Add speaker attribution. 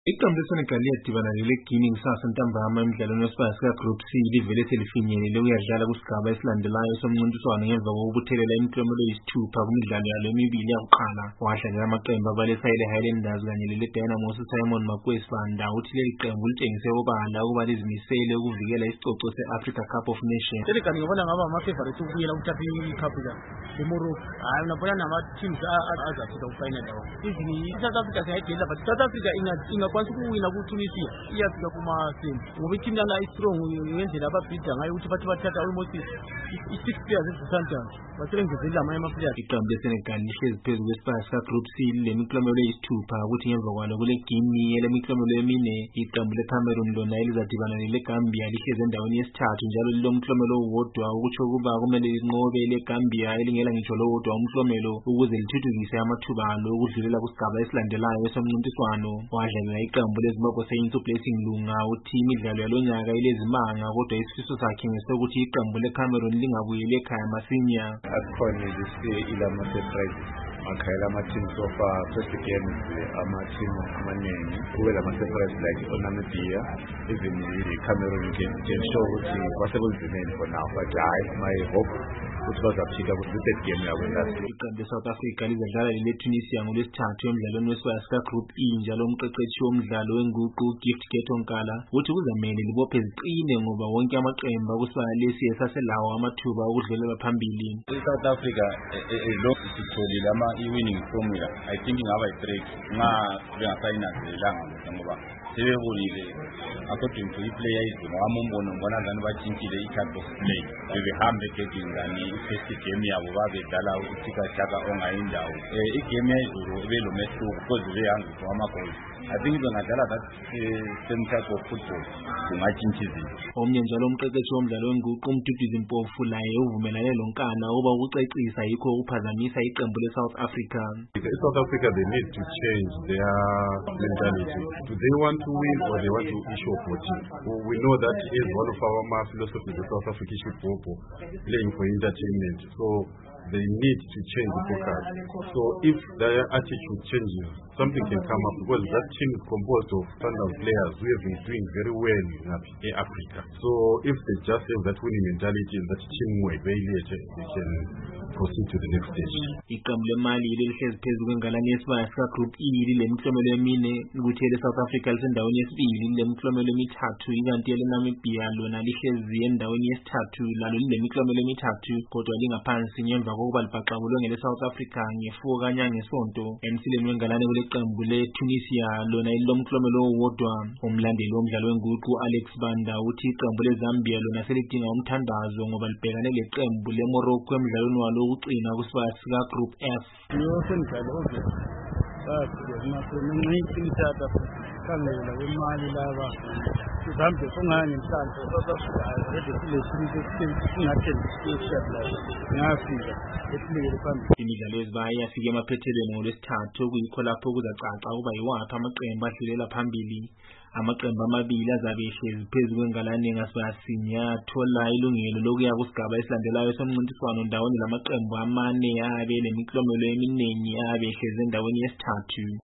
Speaker 1: Iqembu leSenegal liyadibana neleGuinea kusasa ntambama emidlalweni wesibaya sika-Group C livele selifinyelele ukuyadlala kusigaba esilandelayo somncintiswano ngemva kokubuthelela imiklomelo eyisithupha kumidlalo yalo emibili yakuqala. Wadlalela amaqembu abaleSaheli Highlanders kanye leleDynamos uSimon Makwesi Banda uthi leli qembu litshengise obala ukuba lizimisele ukuvikela isicoco se-Africa Cup of Nations.
Speaker 2: Senegal ngibona ngaba ama-favourite ukubuyela ukuthatha iCup leMorocco. Hayi ngibona nama-teams azafika ku-final lawo. Even i-South Africa siyayidela but South Africa ingakwanisa ukuwina kuTunisia iyafika kuma-semi ngoba i-team lana i-strong ngendlela ababhida ngayo ukuthi bathi bathatha almost i-6 players eziSundowns basebenzisile amanye ama-players.
Speaker 1: Iqembu leSenegal lihlezi phezu kwesibaya sika-Group C lemiklomelo eyisithupha ukuthi ngemva kwalo kuleGuinea elemiklomelo emine. Iqembu leCameroon lona elizadibana neleGambia lihlezi endaweni yesithathu njalo lilomklomelo owodwa okutsho ukuba kumele linqobe leGambia elingela ngitsho lowodwa umklomelo ukuze lithuthukise amathuba alo okudlulela kusigaba esilandelayo somncintiswano. Wadlalela iqembu leZimbabwe Saints uBlessing Lunga uthi imidlalo yalonyaka ilezimanga kodwa isifiso sakhe ngesokuthi iqembu leCameroon lingabuyeli ekhaya masinya.
Speaker 3: Asikhona ilama-surprises makhayela ama-team so far first games ama-team amaningi kube lama-surprise like Namibia even i-Cameroon can show ukuthi kwasebunzimeni for now but my hope ukuthi bazaphika ukuthi i-third game yabo last.
Speaker 1: Iqembu leSouth Africa lizadlala leleTunisia ngolwesithathu emdlalweni wesibaya sika-Group E njalo umqeqeshi womdlalo wenguqu Gift Getonkala uthi kuzamele libophe ziqine ngoba wonke amaqembu akusibaya lesi esaselawo amathuba okudlulela phambili.
Speaker 4: I-South Africa lokhu sitholile i-winning formula I think ingaba i-break nxa bengasayinanzelelanga ngoba sebebonile according to i-player ngowami umbono ngibona ngani batshintshile i-type of play bebehambe egegini ngani i-first game yabo babedlala ukuthikatshaka ongayindawo igame yayizulu ebelomehluko because beyanguzo amagoli. I think bengadlala that same type of football kungatshintsha izinto.
Speaker 1: Omnye njalo umqeqeshi womdlalo wenguqu uMduduzi Mpofu laye uvumelane lonkana ukuba ukucecisa yikho ukuphazamisa iqembu leSouth Africa.
Speaker 3: South Africa they need to change their mentality. Do they want to win or they want to issue for team? We know that is one of our philosophies of South African football, playing for entertainment. So they need to change the focus. So if their attitude changes, something can come up because that team is composed of standard players who have been doing very well in Africa. So if they just have that winning mentality and that teamwork, they can proceed to the next stage.
Speaker 1: Iqembu leMali lihlezi phezu kwengalane yesibaya sika-Group E lilemiklomelo emine ukuthi eleSouth Africa lisendaweni yesibili lilemiklomelo emithathu ikanti eleNamibia lona lihlezi endaweni yesithathu lalo lilemiklomelo emithathu kodwa lingaphansi ngemva kokuba libhaqabulwe ngeleSouth Africa ngefuko kanye ngesonto. Emsileni wengalane kuleqembu leTunisia lona lilomklomelo owodwa. Umlandeli womdlalo wenguqu Alex Banda uthi iqembu leZambia lona selidinga umthandazo ngoba libhekane leqembu leMorocco emidlalweni walo ukugcina kusibaya sika-Group F.
Speaker 2: Senegal khangela kwemali laba Zambia songani mhlambe South Africa already ngafika esilekele phambili.
Speaker 1: Imidlalo yesibaya yafika emaphethelweni ngolwesithathu kuyikho lapho kuzacaca ukuba yiwaphi amaqembu adlulela phambili. Amaqembu amabili azabe ehlezi phezu kwengalane ngasibaya sinye athola ilungelo lokuya kusigaba esilandelayo somncintiswano ndawonye lamaqembu amane ayabe lemiklomelo eminingi ayabe ehlezi endaweni yesithathu.